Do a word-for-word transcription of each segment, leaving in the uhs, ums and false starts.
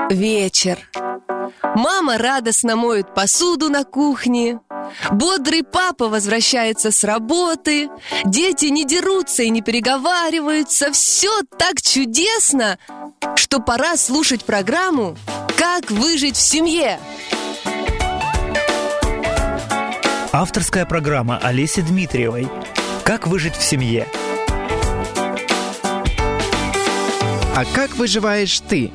Вечер. Мама радостно моет посуду на кухне. Бодрый папа возвращается с работы. Дети не дерутся и не переговариваются. Все так чудесно, что пора слушать программу «Как выжить в семье». Авторская программа Олеси Дмитриевой «Как выжить в семье». А как выживаєш ти?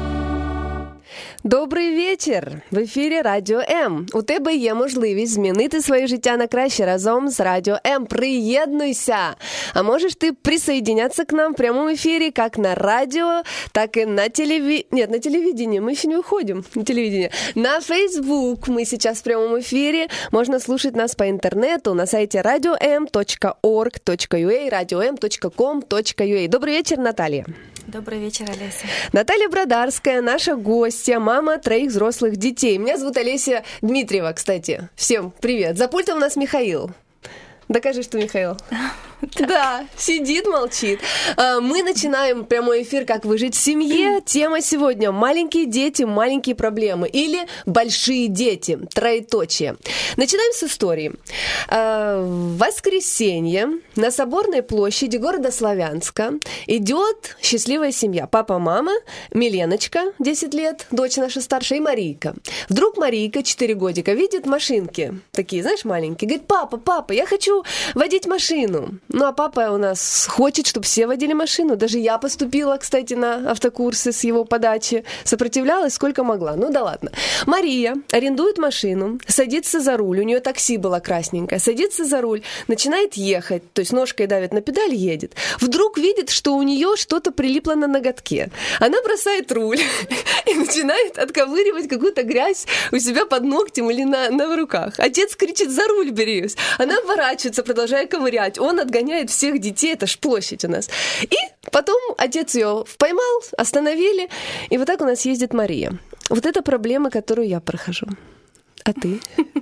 Добрий вечір! В ефірі Радіо М. У тебе є можливість змінити своє життя на краще разом з Радіо М. Приєднуйся! А можешь ты присоединяться к нам в прямом эфире как на радио, так и на телевидении. Нет, на телевидении. Мы еще не уходим на телевидение. На Facebook мы сейчас в прямом эфире. Можно слушать нас по интернету на сайте радио эм точка орг точка ю а, радио эм точка ком точка ю а. Добрый вечер, Наталья. Добрый вечер, Олеся. Наталья Брадарская, наша гостья, мама троих взрослых детей. Меня зовут Олеся Дмитриева, кстати. Всем привет. За пультом у нас Михаил. Докажи, что Михаил. Да, сидит, молчит. Мы начинаем прямой эфир «Как выжить в семье». Тема сегодня – маленькие дети, маленькие проблемы. Или большие дети, троеточие. Начинаем с истории. В воскресенье на Соборной площади города Славянска идет счастливая семья. Папа, мама, Миленочка, десять лет, дочь наша старшая, и Марийка. Вдруг Марийка, четыре годика, видит машинки, такие, знаешь, маленькие. Говорит: папа, папа, я хочу водить машину. Ну, а папа у нас хочет, чтобы все водили машину. Даже я поступила, кстати, на автокурсы с его подачи. Сопротивлялась сколько могла. Ну да ладно. Мария арендует машину, садится за руль. У нее такси было красненькое. Садится за руль, начинает ехать. То есть ножкой давит на педаль, едет. Вдруг видит, что у нее что-то прилипло на ноготке. Она бросает руль и начинает отковыривать какую-то грязь у себя под ногтем или на, на руках. Отец кричит: за руль берись. Она оборачивается, продолжая ковырять. Он отгоняет всех детей, это ж площадь у нас. И потом отец ее поймал, остановили, и вот так у нас ездит Мария. Вот это проблема, которую я прохожу. А ты?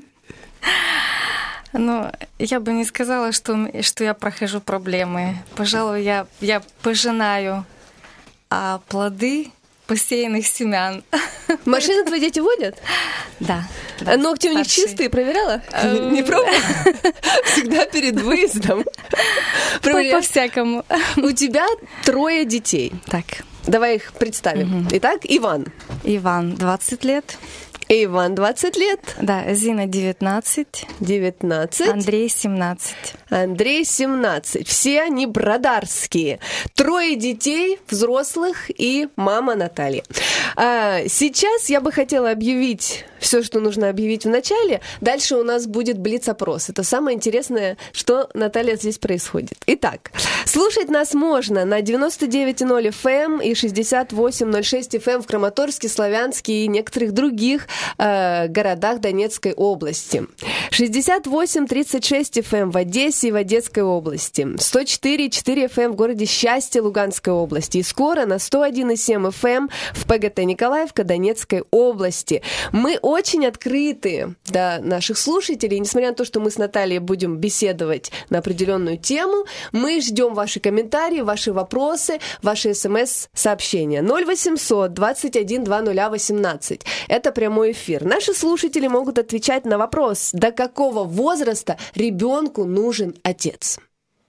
Ну, я бы не сказала, что, что я прохожу проблемы. Пожалуй, я, я пожинаю а плоды посеянных семян. Машины твои дети водят? Да. А ногти у них чистые, проверяла? Не пробовала? Всегда перед выездом. По-всякому. У тебя трое детей. Так. Давай их представим. Итак, Иван. Иван, двадцать лет. Иван, двадцать лет. Да, Зина, девятнадцать. девятнадцать. Андрей, семнадцать. Андрей, семнадцать. Все они брадарские. Трое детей, взрослых, и мама Наталья. А сейчас я бы хотела объявить все, что нужно объявить в начале. Дальше у нас будет блиц-опрос. Это самое интересное, что, Наталья, здесь происходит. Итак, слушать нас можно на девяносто девять ноль эф эм и шестьдесят восемь ноль шесть эф эм в Краматорске, Славянске и некоторых других э, городах Донецкой области. шестьдесят восемь тридцать шесть эф эм в Одессе и в Одесской области. сто четыре и четыре эф эм в городе Счастье Луганской области. И скоро на сто один и семь эф эм в ПГТ Николаевка Донецкой области. Мы очень открыты до наших слушателей. Несмотря на то, что мы с Натальей будем беседовать на определенную тему, мы ждем ваши комментарии, ваши вопросы, ваши смс-сообщения. ноль восемьсот двадцать один двадцать восемнадцать. Это прямой эфир. Наши слушатели могут отвечать на вопрос: до какого возраста ребенку нужен отец?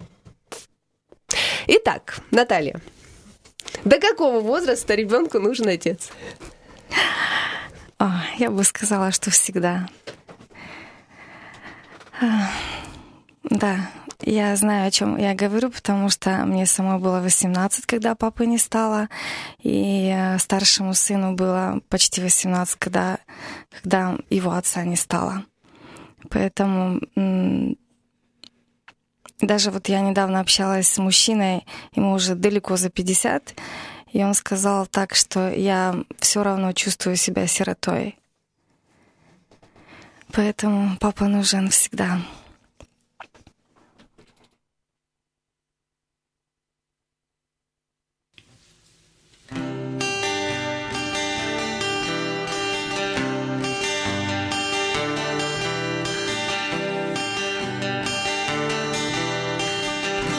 Итак, Наталья, до какого возраста ребенку нужен отец? О, я бы сказала, что всегда. Да, я знаю, о чем я говорю, потому что мне самой было восемнадцать, когда папы не стало, и старшему сыну было почти восемнадцать, когда, когда его отца не стало. Поэтому даже вот я недавно общалась с мужчиной, ему уже далеко за пятьдесят, и он сказал так, что я все равно чувствую себя сиротой. Поэтому папа нужен всегда.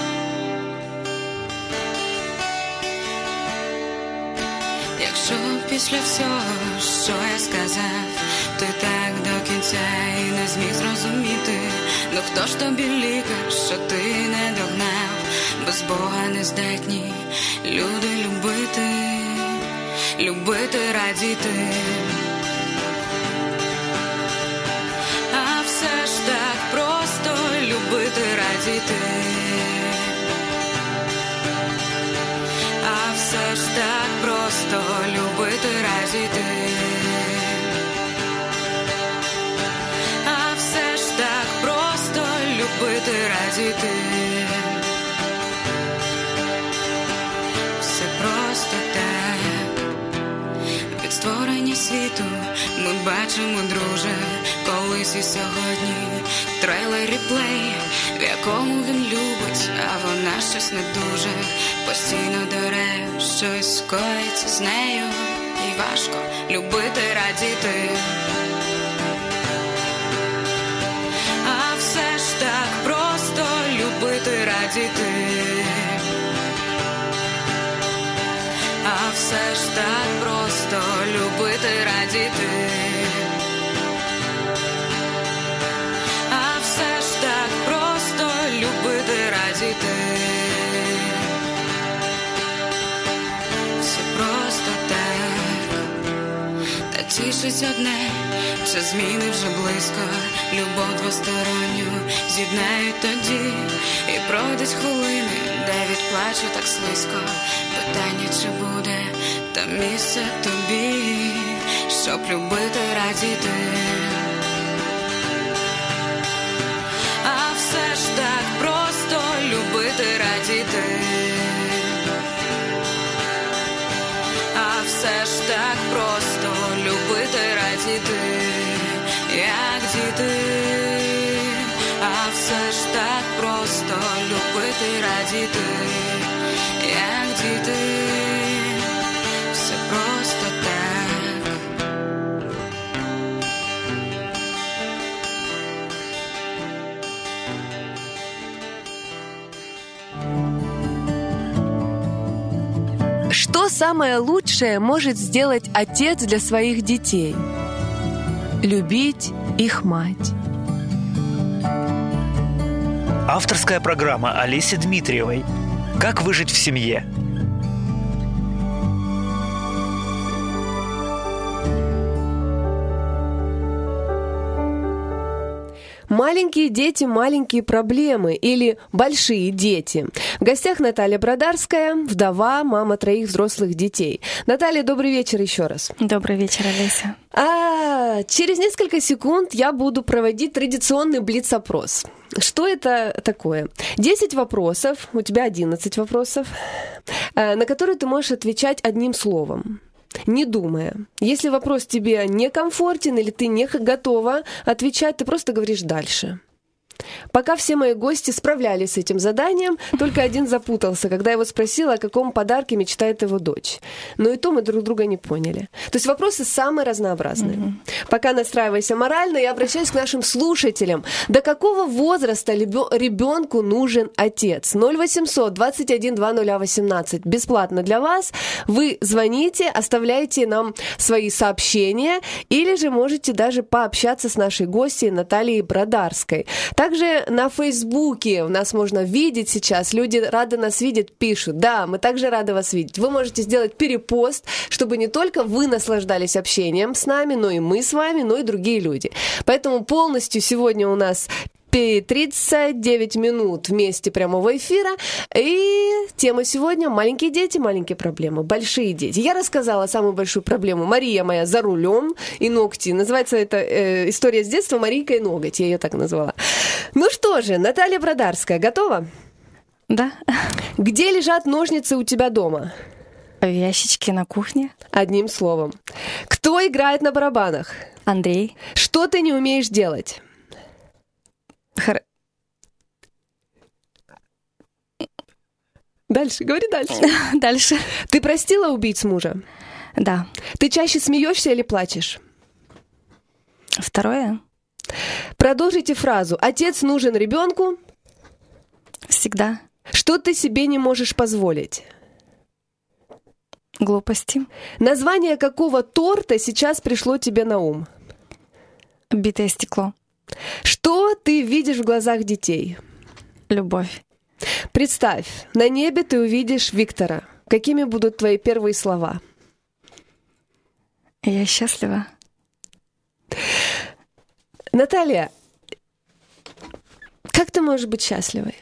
Якщо після всього, що я сказав, ти так до кінця і не зміг зрозуміти. Ну хто ж тобі лікар, що ти не догнав? Без Бога не здатні люди любити, любити, радіти. А все ж так просто любити, радіти. А все ж так просто любити, радіти. А все ж так просто любити, радіти. Все просто так. Від створення світу ми бачимо, друже, колись і сьогодні трейлер реплей, в якому він любить, а вона щось не дуже. Постійно дерев, щось скоїться з нею, і важко любити, радіти. А все ж так просто любити, радіти. А все ж так просто любити, радіти. А все ж так просто любити, радіти. Все просто так. Та тішить одне, що зміни вже близько. Любов двосторонню з'єднають тоді. І пройдуть хвилини, де від плачу так слизько. Питання, чи буде там місце тобі, щоб любити, радіти. А все ж так просто любити, радіти. А все ж так просто любити, радіти, як діти. А все ж так просто любити, радіти, як діти. Все просто так. Что самое лучшее может сделать отец для своих детей? Любить их мать. Авторская программа Олеси Дмитриевой «Как выжить в семье». Маленькие дети, маленькие проблемы или большие дети. В гостях Наталья Брадарская, вдова, мама троих взрослых детей. Наталья, добрый вечер еще раз. Добрый вечер, Олеся. А, через несколько секунд я буду проводить традиционный блиц-опрос. Что это такое? десять вопросов, у тебя одиннадцать вопросов, на которые ты можешь отвечать одним словом, не думая. Если вопрос тебе некомфортен или ты не готова отвечать, ты просто говоришь дальше. Пока все мои гости справлялись с этим заданием, только один запутался, когда я его спросила, о каком подарке мечтает его дочь. Но и то мы друг друга не поняли. То есть вопросы самые разнообразные. Mm-hmm. Пока настраивайся морально, я обращаюсь к нашим слушателям. До какого возраста ребенку нужен отец? ноль восемьсот двадцать один двадцать восемнадцать. Бесплатно для вас. Вы звоните, оставляйте нам свои сообщения, или же можете даже пообщаться с нашей гостьей Натальей Брадарской. Также на Фейсбуке нас можно видеть сейчас. Люди рады нас видеть, пишут. Да, мы также рады вас видеть. Вы можете сделать перепост, чтобы не только вы наслаждались общением с нами, но и мы с вами, но и другие люди. Поэтому полностью сегодня у нас тридцать девять минут вместе прямого эфира. И тема сегодня — маленькие дети, маленькие проблемы, большие дети. Я рассказала самую большую проблему. Мария моя за рулем и ногти. Называется это э, история с детства «Марийка и ноготь». Я ее так назвала. Ну что же, Наталья Брадарская, готова? Да. Где лежат ножницы у тебя дома? В ящичке на кухне. Одним словом. Кто играет на барабанах? Андрей. Что ты не умеешь делать? Хор... Дальше, говори дальше. Дальше. Ты простила убийц мужа? Да. Ты чаще смеешься или плачешь? Второе. Продолжите фразу. Отец нужен ребенку? Всегда. Что ты себе не можешь позволить? Глупости. Название какого торта сейчас пришло тебе на ум? Битое стекло. Что ты видишь в глазах детей? Любовь. Представь, на небе ты увидишь Виктора. Какими будут твои первые слова? Я счастлива. Наталья, как ты можешь быть счастливой?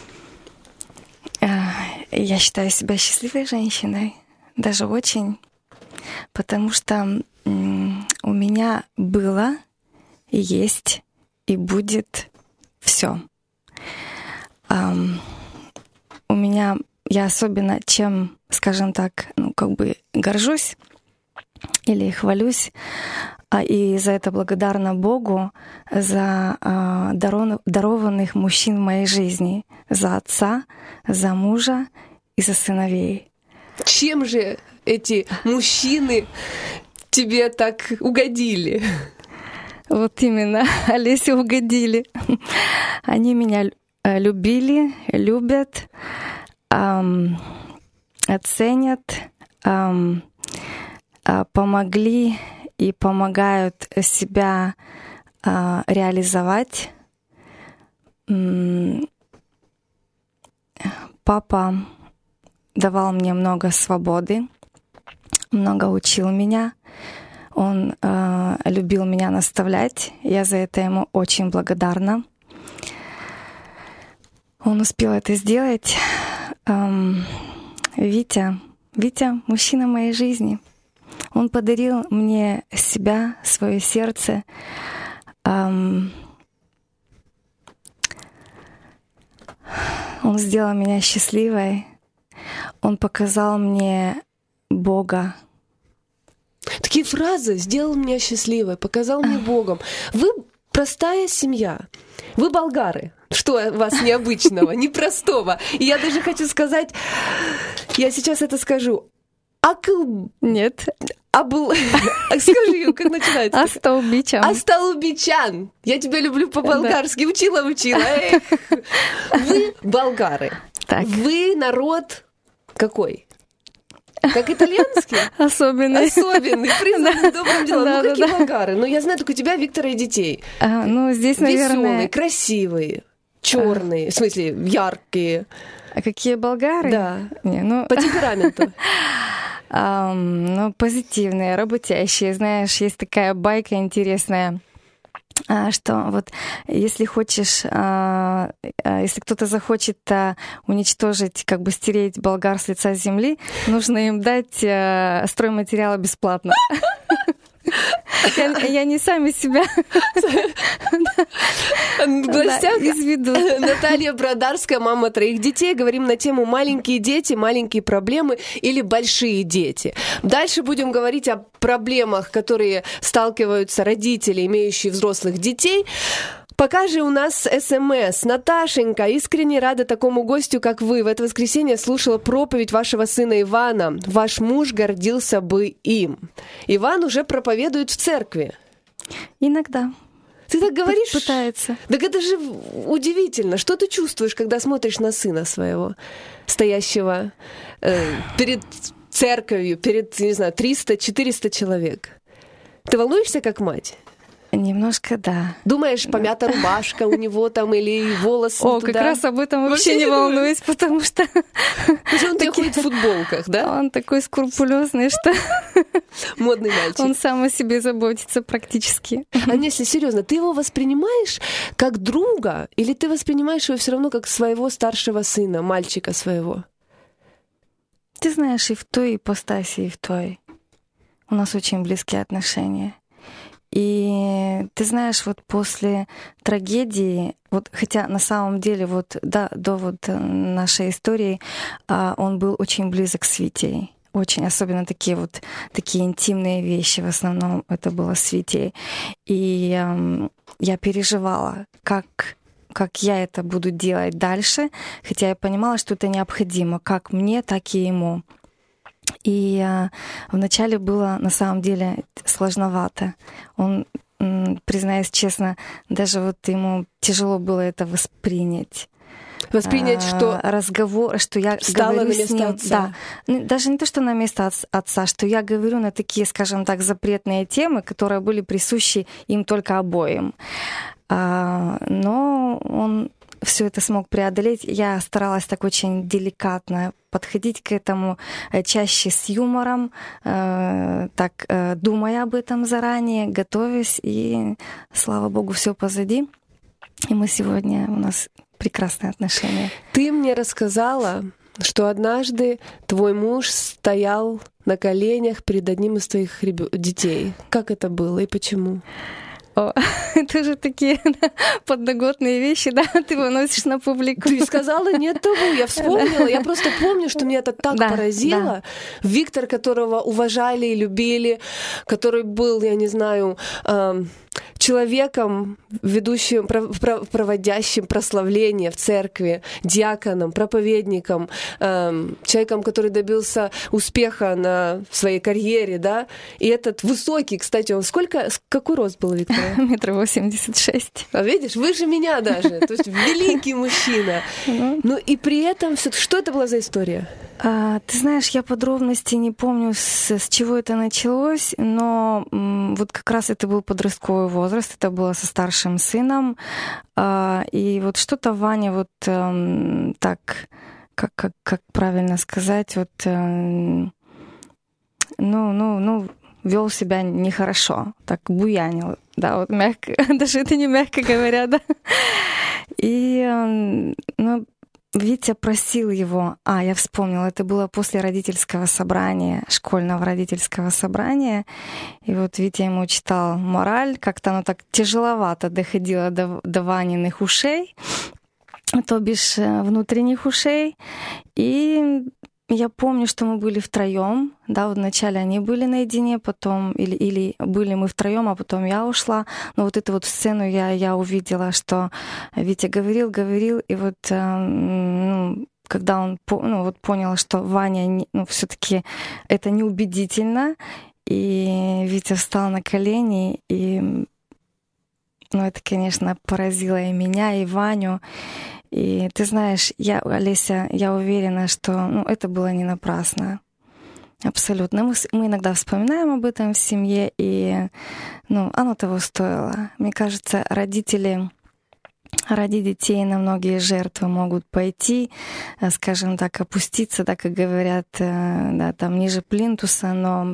Я считаю себя счастливой женщиной. Даже очень. Потому что у меня было, есть и будет все. У меня, я особенно чем, скажем так, ну, как бы горжусь или хвалюсь, и за это благодарна Богу, за дарованных мужчин в моей жизни, за отца, за мужа и за сыновей. Чем же эти мужчины тебе так угодили? Вот именно, Олесе угодили. Они меня любили, любят, эм, оценят, эм, э, помогли и помогают себя э, реализовать. М- Папа давал мне много свободы, много учил меня. Он э, любил меня наставлять. Я за это ему очень благодарна. Он успел это сделать. Эм, Витя, Витя, мужчина моей жизни. Он подарил мне себя, свое сердце. Эм, он сделал меня счастливой. Он показал мне Бога. Такие фразы: «сделал меня счастливой», «показал мне Богом». Вы простая семья. Вы болгары. Что у вас необычного, непростого? И я даже хочу сказать, я сейчас это скажу. Акл... Нет. А был... Скажи, как начинается? Астолбичан. Астолбичан. Я тебя люблю по-болгарски. Учила, учила. Эх. Вы болгары. Так. Вы народ какой? Как итальянский? Особенный. Особенный, признанный добрым делом. Да, Ну, да, какие да. болгары? Ну, я знаю только тебя, Виктора и детей. А, ну, здесь, наверное... Веселые, красивые, черные, в смысле, яркие. А какие болгары? Да. Не, ну... По темпераменту. Ам, ну, позитивные, работящие. Знаешь, есть такая байка интересная, а, что вот если хочешь, а, а, если кто-то захочет а, уничтожить, как бы стереть болгар с лица земли, нужно им дать а, стройматериалы бесплатно. Я, я не сами себя В гостях изведу. Наталья Бродарская, мама троих детей. Говорим на тему «Маленькие дети, маленькие проблемы» или «Большие дети». Дальше будем говорить о проблемах, которые сталкиваются родители, имеющие взрослых детей. Пока же у нас СМС. Наташенька, искренне рада такому гостю, как вы. В это воскресенье слушала проповедь вашего сына Ивана. Ваш муж гордился бы им. Иван уже проповедует в церкви. Иногда. Ты так говоришь? Пытается. Так это же удивительно. Что ты чувствуешь, когда смотришь на сына своего, стоящего э, перед церковью, перед, не знаю, триста-четыреста человек? Ты волнуешься как мать? Немножко, да. Думаешь, помята рубашка у него там или волосы О, туда? как раз об этом вообще, Вообще не не волнуюсь, потому что... Он тебе ходит в футболках, да? Он такой скрупулезный, что Модный мальчик. он сам о себе заботится практически. А если серьезно, ты его воспринимаешь как друга, или ты воспринимаешь его все равно как своего старшего сына, мальчика своего? Ты знаешь, и в той ипостаси, и в той. У нас очень близкие отношения. И ты знаешь, вот после трагедии, вот, хотя на самом деле вот да, до вот нашей истории он был очень близок с Витей. Очень, особенно такие вот такие интимные вещи, в основном это было с Витей. И эм, я переживала, как, как я это буду делать дальше, хотя я понимала, что это необходимо, как мне, так и ему. И э, вначале было на самом деле сложновато. Он, м, признаюсь честно, даже вот ему тяжело было это воспринять. Воспринять, что разговор, что я встала говорю на место с ним, отца. Да, даже не то, что на место отца, что я говорю на такие, скажем так, запретные темы, которые были присущи им только обоим. Но он все это смог преодолеть. Я старалась так очень деликатно подходить к этому, чаще с юмором, так думая об этом заранее, готовясь, и слава богу, все позади. И мы сегодня, у нас прекрасные отношения. Ты мне рассказала, что однажды твой муж стоял на коленях перед одним из твоих ребё... детей. Как это было и почему? О, это же такие да, подноготные вещи, да, ты выносишь на публику. Ты сказала, нет того, я вспомнила. Я просто помню, что меня это так да, поразило. Да. Виктор, которого уважали и любили, который был, я не знаю, эм, человеком, ведущим, проводящим прославление в церкви, диаконом, проповедником, эм, человеком, который добился успеха на своей карьере, да, и этот высокий, кстати, он сколько, какой рост был Виктор? Метр восемьдесят шесть. А видишь, выше меня даже, то есть великий мужчина. Ну и при этом, что это была за история? А, ты знаешь, я подробностей не помню, с, с чего это началось, но м, вот как раз это был подростковый возраст, это было со старшим сыном, а, и вот что-то Ваня вот а, так, как, как, как правильно сказать, вот, а, ну, ну, ну, вел себя нехорошо, так буянил, да, вот мягко, даже это не мягко говоря, да, и, ну, Витя просил его, а, я вспомнила, это было после родительского собрания, школьного родительского собрания, и вот Витя ему читал мораль, как-то оно так тяжеловато доходило до, до Ваниных ушей, то бишь внутренних ушей, и я помню, что мы были втроем, да, вот вначале они были наедине, потом, или, или были мы втроем, а потом я ушла. Но вот эту вот сцену я, я увидела, что Витя говорил, говорил, и вот ну, когда он ну, вот понял, что Ваня, ну, все-таки это неубедительно, и Витя встал на колени, и ну, это, конечно, поразило и меня, и Ваню. И ты знаешь, я, Олеся, я уверена, что ну, это было не напрасно. Абсолютно. Мы, мы иногда вспоминаем об этом в семье, и ну, оно того стоило. Мне кажется, родители ради детей на многие жертвы могут пойти, скажем так, опуститься, так как говорят, да, там ниже плинтуса, но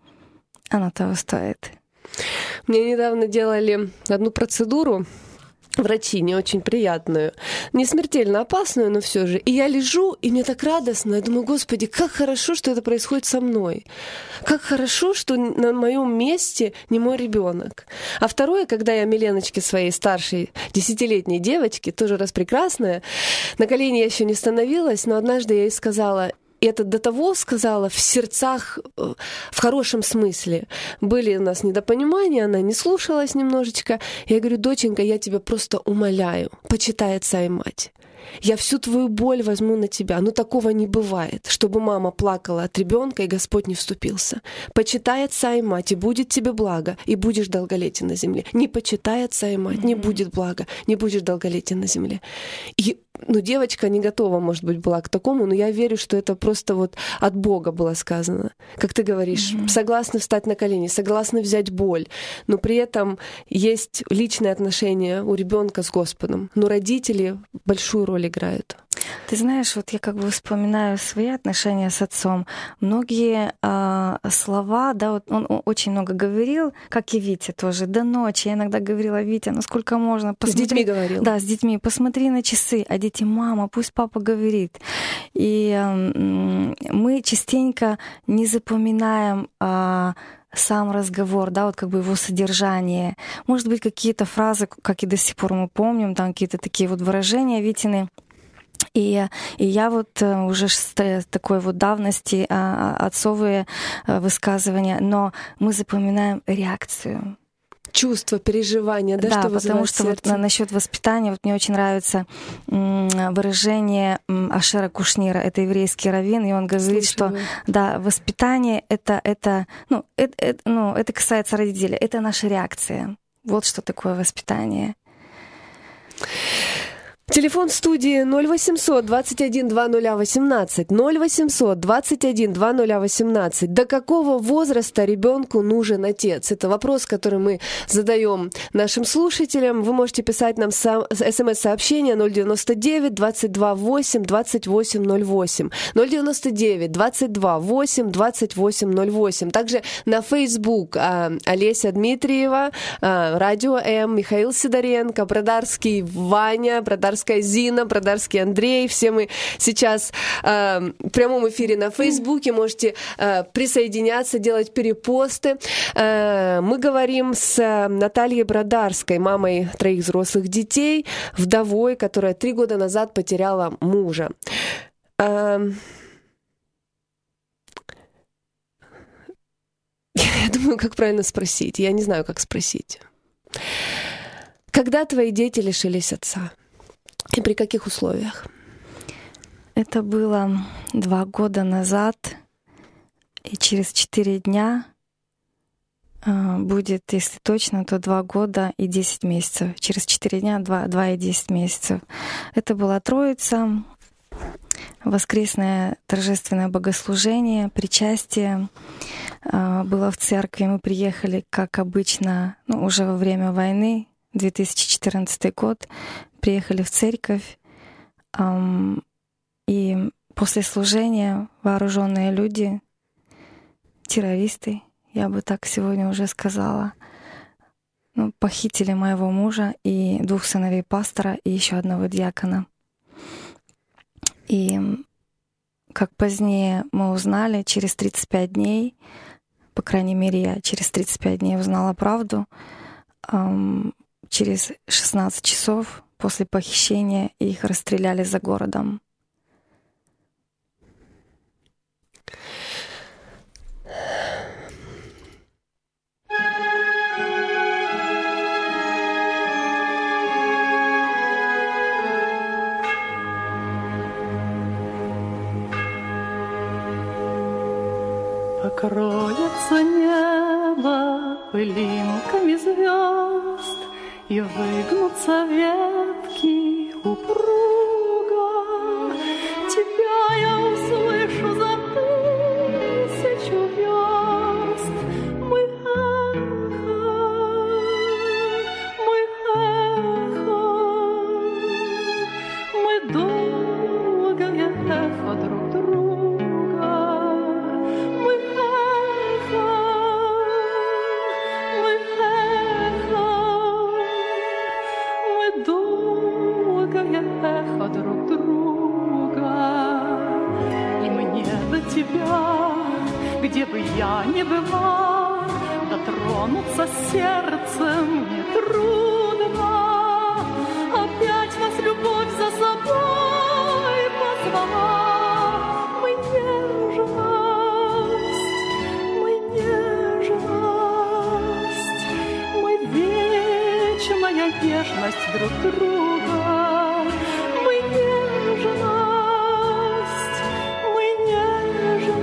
оно того стоит. Мне недавно делали одну процедуру, врачи, не очень приятную, не смертельно опасную, но все же. И я лежу, и мне так радостно. Я думаю, Господи, как хорошо, что это происходит со мной. Как хорошо, что на моем месте не мой ребенок. А второе, когда я Миленочке своей старшей десятилетней девочке, тоже распрекрасная, на колени я еще не становилась, но однажды я ей сказала, и это до того сказала в сердцах, в хорошем смысле. Были у нас недопонимания, она не слушалась немножечко. Я говорю, доченька, я тебя просто умоляю, почитай отца и мать. Я всю твою боль возьму на тебя. Но такого не бывает, чтобы мама плакала от ребенка, и Господь не вступился. Почитай отца и мать, и будет тебе благо, и будешь долголетен на земле. Не почитай отца и мать, не будет блага, не будешь долголетен на земле. И ну, девочка не готова, может быть, была к такому, но я верю, что это просто вот от Бога было сказано. Как ты говоришь, mm-hmm. согласны встать на колени, согласны взять боль, но при этом есть личные отношения у ребенка с Господом. Но родители большую роль играют. Ты знаешь, вот я как бы вспоминаю свои отношения с отцом. Многие э, слова, да, вот он очень много говорил, как и Витя тоже, до ночи. Я иногда говорила, Витя, ну сколько можно? Посмотри... С детьми говорил? Да, с детьми. Посмотри на часы. А дети, мама, пусть папа говорит. И э, мы частенько не запоминаем э, сам разговор, да, вот как бы его содержание. Может быть, какие-то фразы, как и до сих пор мы помним, там какие-то такие вот выражения Витины. И, и я вот уже с такой вот давности отцовые высказывания, но мы запоминаем реакцию. Чувство, переживания, да, да, что потому что вот насчет воспитания вот мне очень нравится выражение Ашера Кушнира, это еврейский раввин, и он говорит, Слушаю. что да, воспитание это, это, ну, это, это, ну, это касается родителей, это наша реакция. Вот что такое воспитание. Телефон студии ноль восемьсот двадцать один двадцать ноль восемнадцать, ноль восемьсот двадцать один двадцать ноль восемнадцать. До какого возраста ребенку нужен отец? Это вопрос, который мы задаем нашим слушателям. Вы можете писать нам смс-сообщение ноль девяносто девять двадцать два восемь двадцать восемь ноль восемь, ноль девяносто девять двадцать два восемь двадцать восемь ноль восемь. Также на Facebook Олеся Дмитриева, Радио М, Михаил Сидоренко, Бродарский Ваня, Бродарский Зина, Бродарский Андрей. Все мы сейчас э, в прямом эфире на Фейсбуке. Можете э, присоединяться, делать перепосты. Э, мы говорим с Натальей Бродарской, мамой троих взрослых детей, вдовой, которая три года назад потеряла мужа. Э, я думаю, как правильно спросить. Я не знаю, как спросить. Когда твои дети лишились отца? И при каких условиях? Это было два года назад, и через четыре дня э, будет, если точно, то два года и десять месяцев. Через четыре дня два, два и десять месяцев. Это была Троица, воскресное торжественное богослужение, причастие. Э, было в церкви. Мы приехали, как обычно, ну, уже во время войны, две тысячи четырнадцатый год. Приехали в церковь, эм, и после служения вооруженные люди, террористы, я бы так сегодня уже сказала, ну, похитили моего мужа и двух сыновей пастора и еще одного диакона. И, как позднее мы узнали, через тридцать пять дней, по крайней мере, я через тридцать пять дней узнала правду, эм, через шестнадцать часов после похищения их расстреляли за городом. Покроется небо пылинками звезд, и выгнутся ветки упруго. Тебя я услышу за тысячу верст. Мы эхо, мы эхо, мы долгое эхо друг друга. Мы эхо, мы эхо, мы долгое эхо друг друга. И мне до тебя, где бы я ни была, дотронуться сердцем нетрудно. Опять нас любовь за собой позвала. Мы нежность, мы нежность, мы вечная нежность друг друга. Мы нежность, мы нежность,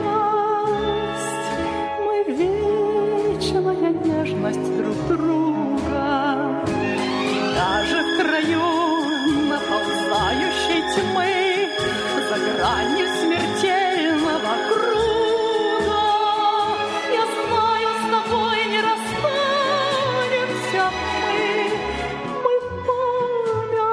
мы вечная нежность друг друга. И даже в краю наползающей тьмы, за гранью смертельного круга, я знаю, с тобой не расстанемся мы. Мы память,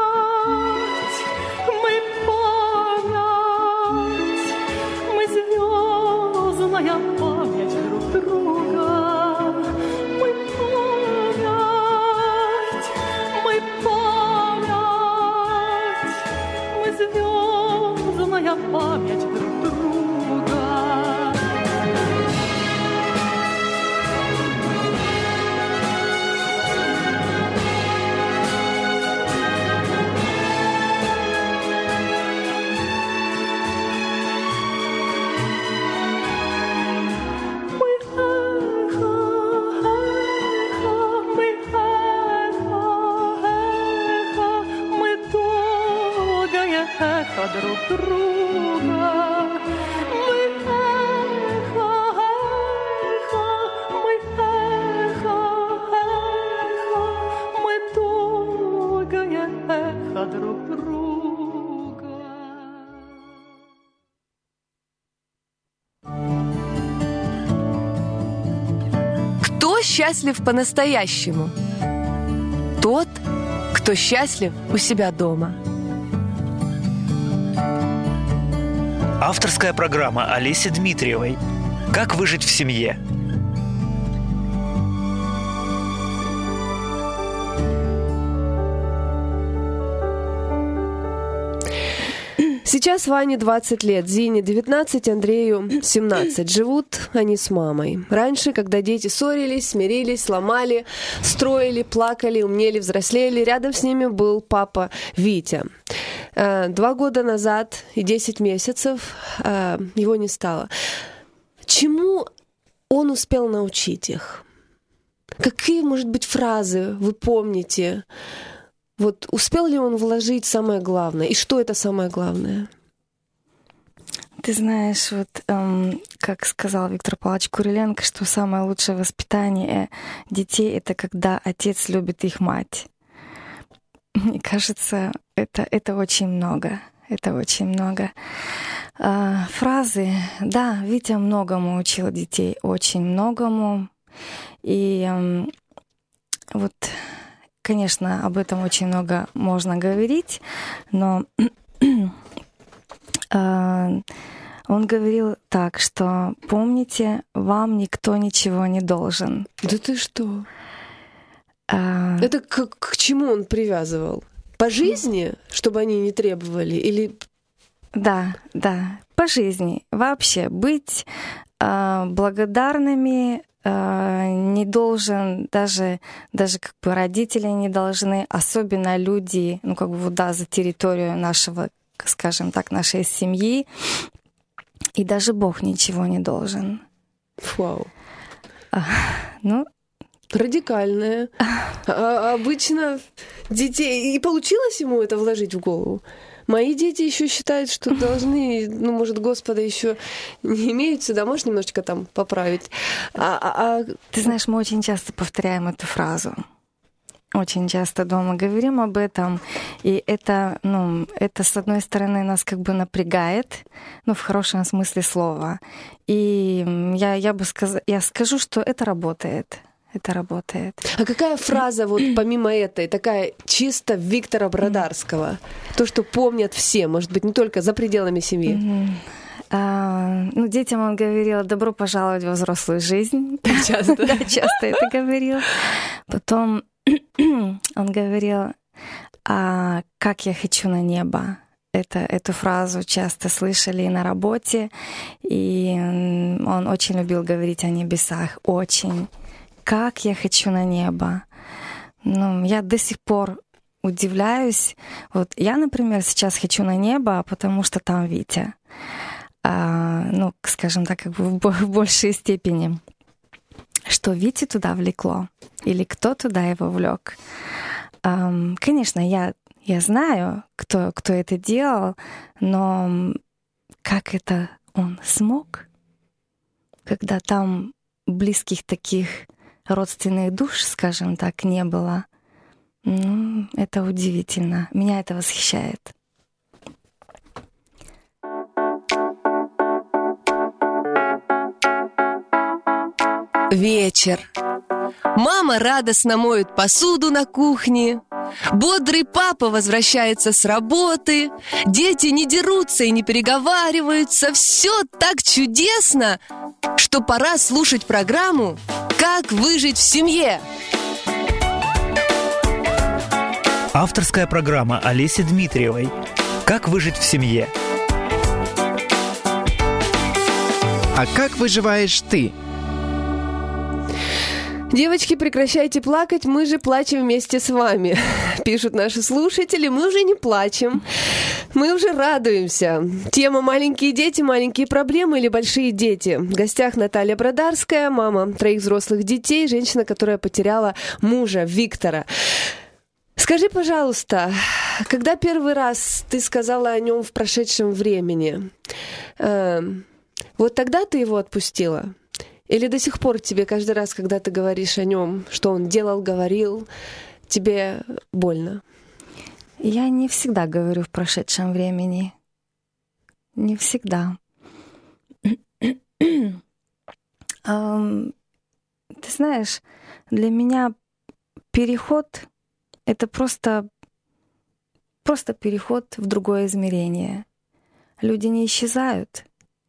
счастлив по-настоящему? Тот, кто счастлив у себя дома. Авторская программа Олеси Дмитриевой «Как выжить в семье». Сейчас Ване двадцать лет, Зине девятнадцать, Андрею семнадцать. Живут они с мамой. Раньше, когда дети ссорились, смирились, ломали, строили, плакали, умнели, взрослели, рядом с ними был папа Витя. Два года назад и десять месяцев его не стало. Чему он успел научить их? Какие, может быть, фразы вы помните? Вот успел ли он вложить самое главное? И что это самое главное? Ты знаешь, вот эм, как сказал Виктор Павлович Куриленко, что самое лучшее воспитание детей — это когда отец любит их мать. Мне кажется, это, это очень много. Это очень много. А, фразы. Да, Витя многому учил детей, очень многому. И эм, вот... Конечно, об этом очень много можно говорить, но он говорил так, что помните, вам никто ничего не должен. Да ты что? А... Это к, к чему он привязывал? По жизни, чтобы они не требовали? Или... Да, да, по жизни. Вообще быть э, благодарными не должен, даже, даже как бы родители не должны, особенно люди, ну как бы вот, да, за территорию нашего, скажем так, нашей семьи, и даже Бог ничего не должен. Вау. А, ну... Радикальное. А обычно детей... И получилось ему это вложить в голову? Мои дети еще считают, что должны, ну, может, Господа еще не имеются, да, можешь немножечко там поправить. А, а, а... Ты знаешь, мы очень часто повторяем эту фразу. Очень часто дома говорим об этом. И это, ну, это, с одной стороны, нас как бы напрягает, ну, в хорошем смысле слова. И я, я бы сказала, я скажу, что это работает. Это работает. А какая фраза вот помимо этой, такая чисто Виктора Бродарского? То, что помнят все, может быть, не только за пределами семьи. Mm-hmm. А, ну, детям он говорил: добро пожаловать во взрослую жизнь. Часто. Да, часто это говорил. Потом он говорил: а как я хочу на небо. Это, эту фразу часто слышали и на работе. И он очень любил говорить о небесах. Очень. Как я хочу на небо. Ну, я до сих пор удивляюсь. Вот я, например, сейчас хочу на небо, потому что там Витя. А, ну, скажем так, как бы в большей степени. Что Витю туда влекло? Или кто туда его влек? А, конечно, я, я знаю, кто, кто это делал, но как это он смог, когда там близких таких родственных душ, скажем так, не было. Ну, это удивительно. Меня это восхищает. Вечер. Мама радостно моет посуду на кухне. Бодрый папа возвращается с работы. Дети не дерутся и не переговариваются. Все так чудесно, что пора слушать программу «Как выжить в семье». Авторская программа Олеси Дмитриевой «Как выжить в семье». А как выживаешь ты? Девочки, прекращайте плакать, мы же плачем вместе с вами, пишут наши слушатели. Мы уже не плачем, мы уже радуемся. Тема «Маленькие дети, маленькие проблемы» или «Большие дети». В гостях Наталья Бродарская, мама троих взрослых детей, женщина, которая потеряла мужа Виктора. Скажи, пожалуйста, когда первый раз ты сказала о нем в прошедшем времени, э, вот тогда ты его отпустила? Или до сих пор тебе каждый раз, когда ты говоришь о нем, что он делал, говорил, тебе больно? Я не всегда говорю в прошедшем времени. Не всегда. Ты знаешь, для меня переход — это просто, просто переход в другое измерение. Люди не исчезают.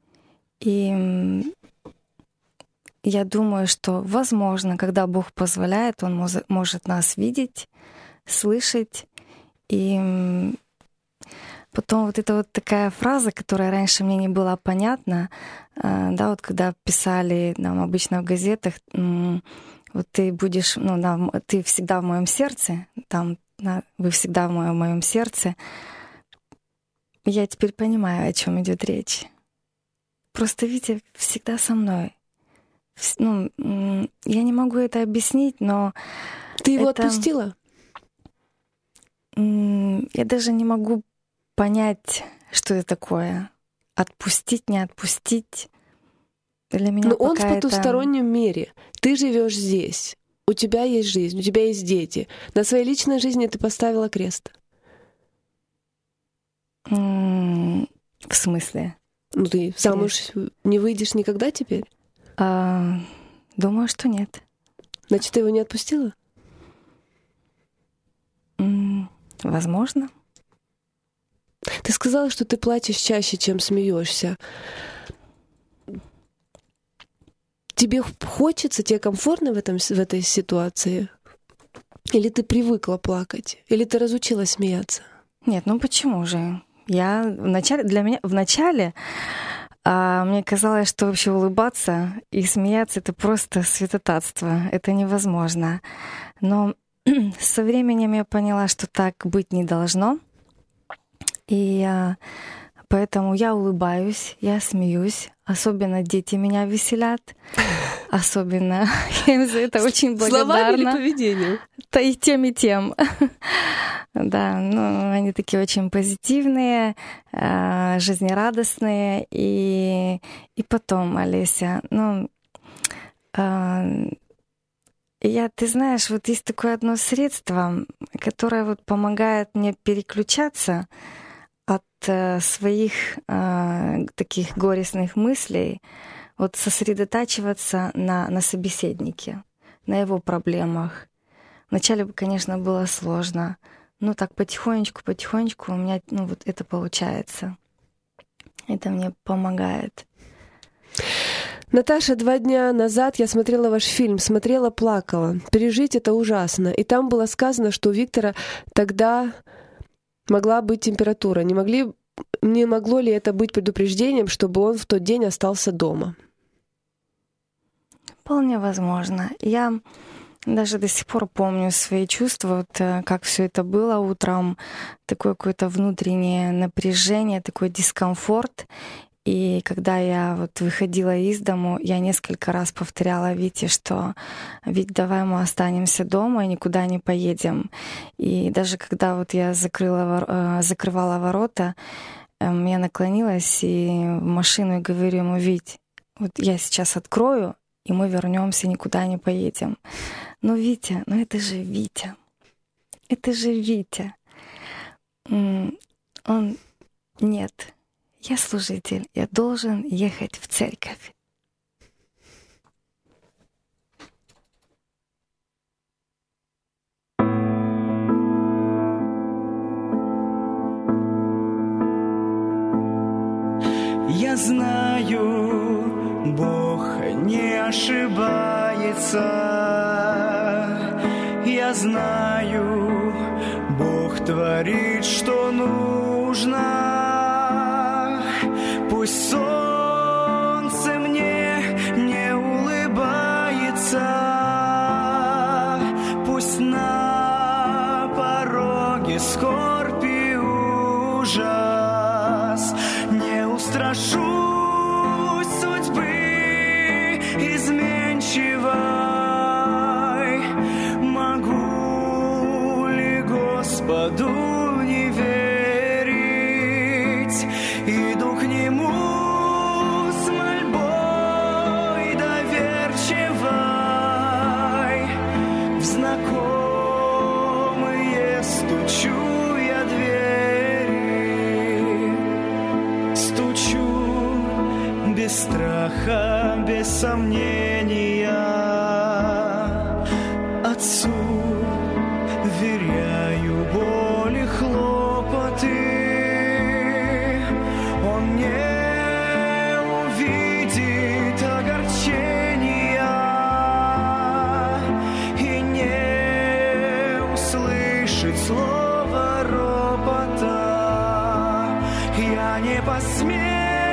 И я думаю, что, возможно, когда Бог позволяет, Он может нас видеть, слышать. И потом вот эта вот такая фраза, которая раньше мне не была понятна, да, вот когда писали нам обычно в газетах, вот ты будешь, ну, да, ты всегда в моем сердце, там, да, вы всегда в моем, в моем сердце. Я теперь понимаю, о чем идет речь. Просто, видите, всегда со мной. Ну, я не могу это объяснить, но... Ты его это... отпустила? Я даже не могу понять, что это такое. Отпустить, не отпустить. Для меня Но пока он в потустороннем это... мире. Ты живешь здесь. У тебя есть жизнь, у тебя есть дети. На своей личной жизни ты поставила крест. В смысле? Ну, ты замуж не выйдешь никогда теперь? А, думаю, что нет. Значит, ты его не отпустила? Возможно. Ты сказала, что ты плачешь чаще, чем смеешься. Тебе хочется, тебе комфортно в, этом, в этой ситуации? Или ты привыкла плакать? Или ты разучилась смеяться? Нет, ну почему же? Я вначале, для меня вначале а, мне казалось, что вообще улыбаться и смеяться — это просто святотатство, это невозможно. Но со временем я поняла, что так быть не должно, и а, поэтому я улыбаюсь, я смеюсь. Особенно дети меня веселят. Особенно. Я им за это очень благодарна. Словами или поведением? Да и тем, и тем. Да, ну, они такие очень позитивные, жизнерадостные. И, и потом, Олеся, ну, я, ты знаешь, вот есть такое одно средство, которое вот помогает мне переключаться от э, своих э, таких горестных мыслей, вот сосредотачиваться на, на собеседнике, на его проблемах. Вначале, конечно, было сложно, но так потихонечку, потихонечку у меня, ну, вот это получается. Это мне помогает. Наташа, два дня назад я смотрела ваш фильм, смотрела, плакала. Пережить это ужасно. И там было сказано, что у Виктора тогда могла быть температура. Не, могли, не могло ли это быть предупреждением, чтобы он в тот день остался дома? Вполне возможно. Я даже до сих пор помню свои чувства, вот как все это было утром, такое какое-то внутреннее напряжение, такой дискомфорт. И когда я вот выходила из дому, я несколько раз повторяла Вите, что «Вить, давай мы останемся дома и никуда не поедем». И даже когда вот я закрыла, закрывала ворота, я наклонилась и в машину и говорю ему: «Вить, вот я сейчас открою, и мы вернемся, никуда не поедем». Но Витя, ну это же Витя. Это же Витя. Он... Нет. Я служитель, я должен ехать в церковь. Я знаю, Бог не ошибается. Я знаю, Бог творит, что нужно. Пусть солнце мне не улыбается, пусть на пороге скорбь и ужас, не устрашусь судьбы изменчивой. Могу ли Господу не верить? Иду к Нему с мольбой доверчивой, в знакомые стучу я двери, стучу без страха, без сомнения. Отцу вверяю боль и хлопоты. Он не увидит огорчения и не услышит слова ропота. Я не посмею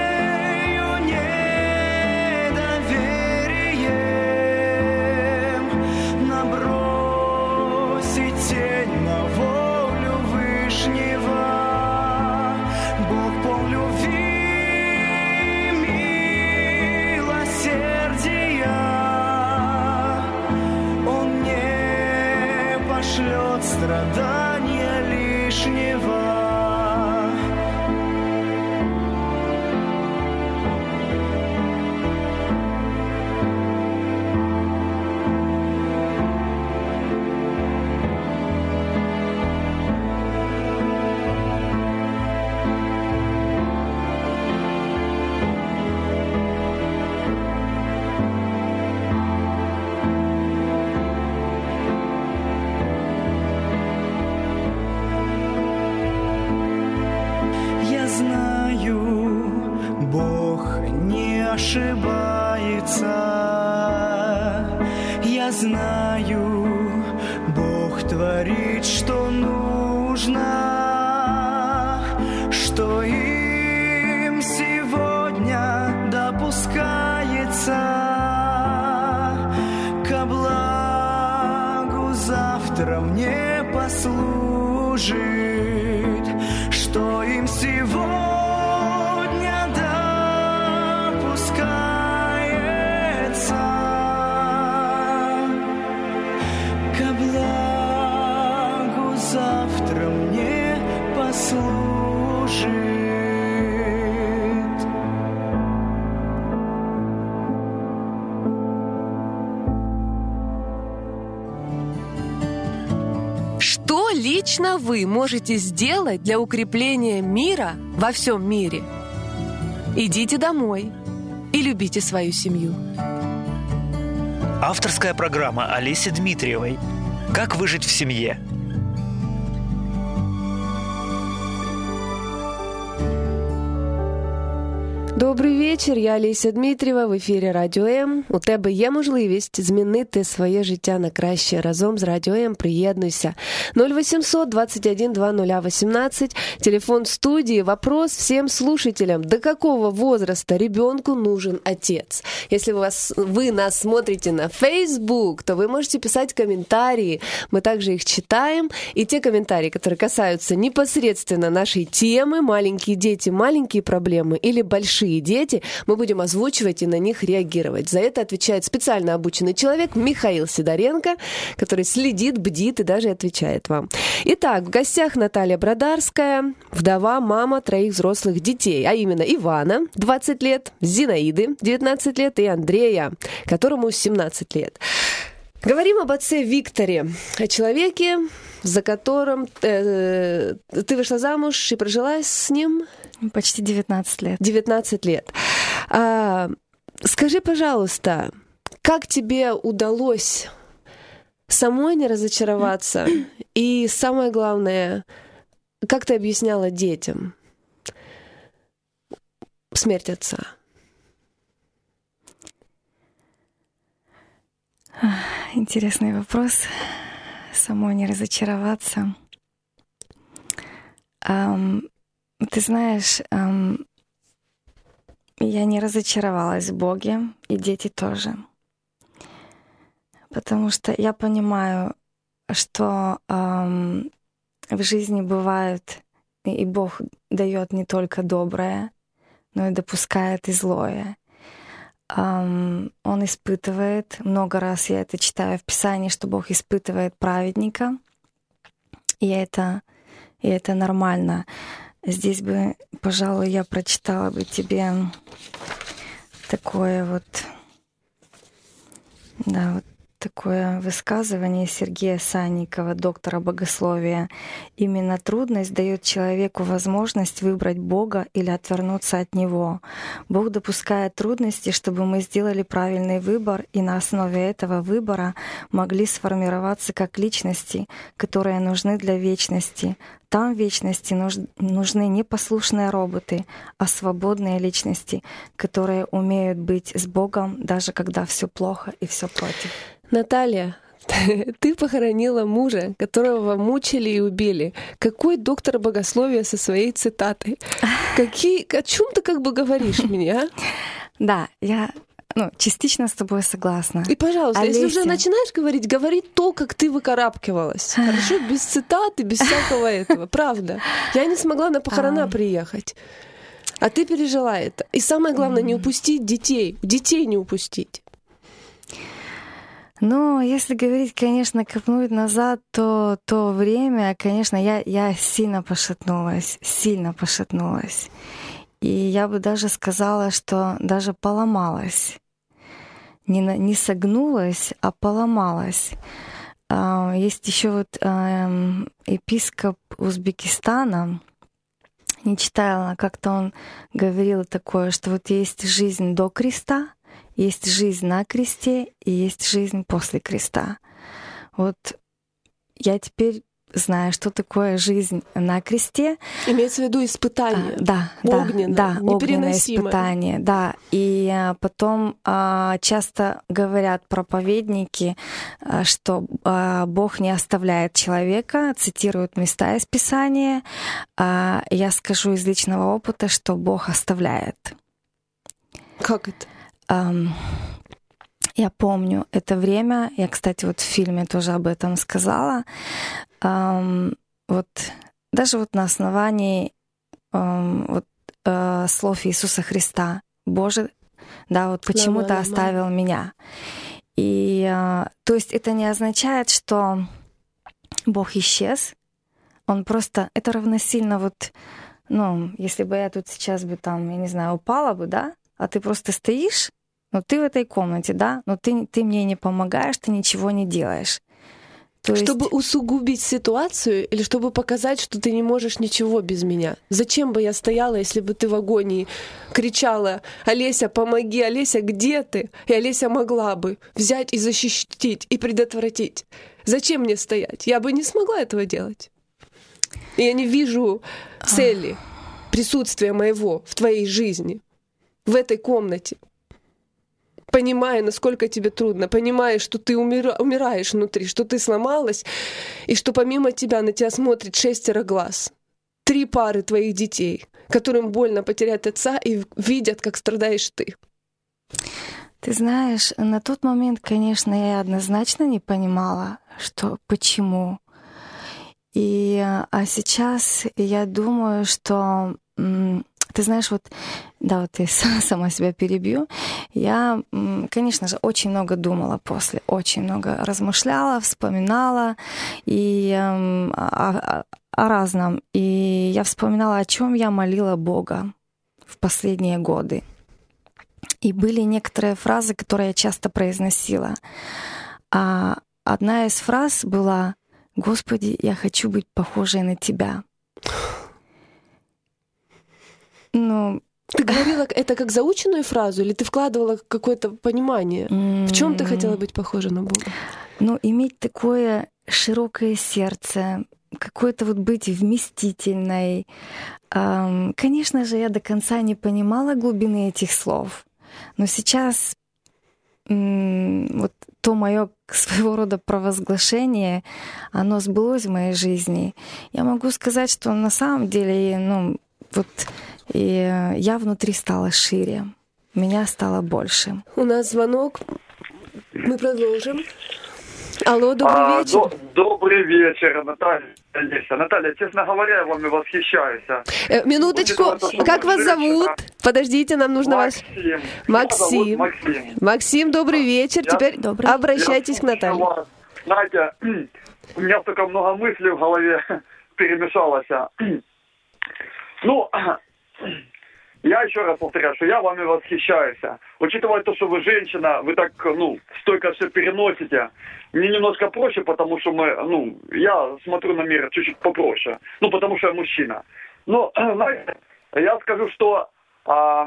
страдания лишнего. Ошибается. Я знаю, Бог творит, что нужно, что им сегодня допускается ко благу, завтра мне послужит, что им сегодня завтра мне послужит. Что лично вы можете сделать для укрепления мира во всем мире? Идите домой и любите свою семью. Авторская программа Олеси Дмитриевой «Как выжить в семье». Добрий вечір, я Олеся Дмитрієва, в ефірі Радіо М. У тебе є можливість змінити своє життя на краще. Разом з Радіо М приєднуйся. ноль восемьсот двадцать один двадцать ноль восемнадцать, телефон студии. Вопрос всем слушателям. До какого возраста ребенку нужен отец? Если вы, вас, вы нас смотрите на Facebook, то вы можете писать комментарии. Мы также их читаем. И те комментарии, которые касаются непосредственно нашей темы, маленькие дети, маленькие проблемы или большие дети, мы будем озвучивать и на них реагировать. За это отвечает специально обученный человек Михаил Сидоренко, который следит, бдит и даже отвечает вам. Итак, в гостях Наталья Бродарская, вдова, мама троих взрослых детей, а именно Ивана, двадцать лет, Зинаиды, девятнадцать лет, и Андрея, которому семнадцать лет. Говорим об отце Викторе, о человеке, за которым э, ты вышла замуж и прожила с ним? Почти девятнадцать лет. девятнадцать лет. А, скажи, пожалуйста, как тебе удалось самой не разочароваться? И самое главное, как ты объясняла детям смерть отца? Интересный вопрос. Самой не разочароваться. Um... Ты знаешь, эм, я не разочаровалась в Боге, и дети тоже. Потому что я понимаю, что эм, в жизни бывает, и Бог дает не только доброе, но и допускает и злое. Эм, он испытывает, много раз я это читаю в Писании, что Бог испытывает праведника, и это, и это нормально. Здесь бы, пожалуй, я прочитала бы тебе такое вот, да, вот такое высказывание Сергея Санникова, доктора богословия. Именно трудность дает человеку возможность выбрать Бога или отвернуться от Него. Бог допускает трудности, чтобы мы сделали правильный выбор, и на основе этого выбора могли сформироваться как личности, которые нужны для вечности. Там в вечности нужны не послушные роботы, а свободные личности, которые умеют быть с Богом, даже когда все плохо и все против. Наталья, ты похоронила мужа, которого мучили и убили. Какой доктор богословия со своей цитатой? Какие, о чем ты как бы говоришь мне, а? Да, я ну, частично с тобой согласна. И, пожалуйста, Олеся, если уже начинаешь говорить, говори то, как ты выкарабкивалась. Хорошо? Без цитаты, без всякого этого. Правда. Я не смогла на похорона приехать. А ты пережила это. И самое главное, не упустить детей. Детей не упустить. Ну, если говорить, конечно, копнуть назад, то то время, конечно, я, я сильно пошатнулась, сильно пошатнулась. И я бы даже сказала, что даже поломалась. Не, не согнулась, а поломалась. Есть еще вот епископ Узбекистана, не читала, как-то он говорил такое, что вот есть жизнь до креста, есть жизнь на кресте и есть жизнь после креста. Вот я теперь знаю, что такое жизнь на кресте. Имеется в виду испытание. А, да, огненное, да, да, огненное непереносимое. испытание, да. И а, потом а, часто говорят проповедники, а, что а, Бог не оставляет человека, цитируют места из Писания. А, я скажу из личного опыта, что Бог оставляет. Как это? А, я помню это время, я, кстати, вот в фильме тоже об этом сказала. Um, вот даже вот на основании um, вот, uh, слов Иисуса Христа, Боже, да, вот почему ты оставил меня. И uh, то есть это не означает, что Бог исчез, Он просто, это равносильно вот, ну, если бы я тут сейчас бы там, я не знаю, упала бы, да, а ты просто стоишь, ну, ты в этой комнате, да, но ты, ты мне не помогаешь, ты ничего не делаешь. То чтобы есть... усугубить ситуацию или чтобы показать, что ты не можешь ничего без меня? Зачем бы я стояла, если бы ты в агонии кричала: «Олеся, помоги! Олеся, где ты?» И Олеся могла бы взять и защитить, и предотвратить. Зачем мне стоять? Я бы не смогла этого делать. И я не вижу цели, присутствия моего в твоей жизни, в этой комнате. Понимая, насколько тебе трудно, понимая, что ты умира, умираешь внутри, что ты сломалась, и что помимо тебя на тебя смотрит шестеро глаз, три пары твоих детей, которым больно потерять отца и видят, как страдаешь ты. Ты знаешь, на тот момент, конечно, я однозначно не понимала, что почему. И, а сейчас я думаю, что... Ты знаешь, вот, да, вот я сама себя перебью. Я, конечно же, очень много думала после, очень много размышляла, вспоминала и эм, о, о разном. И я вспоминала, о чем я молила Бога в последние годы. И были некоторые фразы, которые я часто произносила. А одна из фраз была: «Господи, я хочу быть похожей на Тебя». Ну, ты говорила это как заученную фразу, или ты вкладывала какое-то понимание? Mm-hmm. В чем ты хотела быть похожа на Бога? Ну, иметь такое широкое сердце, какое-то вот быть вместительной. Конечно же, я до конца не понимала глубины этих слов, но сейчас вот то мое своего рода провозглашение, оно сбылось в моей жизни. Я могу сказать, что на самом деле, ну, вот и я внутри стала шире, меня стало больше. У нас звонок, мы продолжим. Алло, добрый а, вечер. До, добрый вечер, Наталья. Олеся. Наталья, честно говоря, я вами восхищаюсь. Э, минуточку, Будет, как вас зовут? Да? Подождите, нам нужно Максим. вас... Максим. Максим. Максим, добрый вечер. Я... Теперь добрый. Обращайтесь я... к Наталье. Знаете, у меня столько много мыслей в голове перемешалось. Ну, я еще раз повторяю, что я вами восхищаюсь. Учитывая то, что вы женщина, вы так, ну, стойко все переносите. Мне немножко проще, потому что мы, ну, я смотрю на мир чуть-чуть попроще. Ну, потому что я мужчина. Но, знаете, я скажу, что а,